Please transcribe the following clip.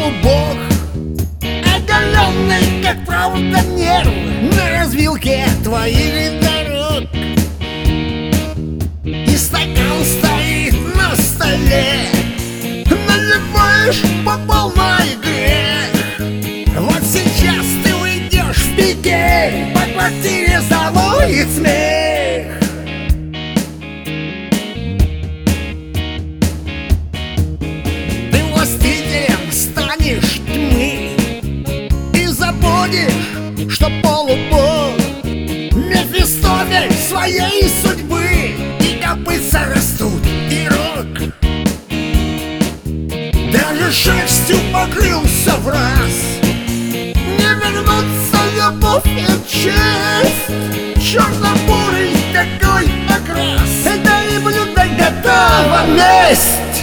полубог, оголенный, как правда, нерв на развилке твоих дорог. И стакан стоит на столе, наливаешь по полной грех. Вот сейчас ты уйдешь в пике, по квартире завоет смех. Ты властителем станешь тьмы и забудешь, что полубог Мефистофель своей судьбы, и копытца растут, и рог даже шерстью покрылся в раз. Не вернутся любовь и честь, черно-бурый такой окрас. Это и блюдо готово, месть.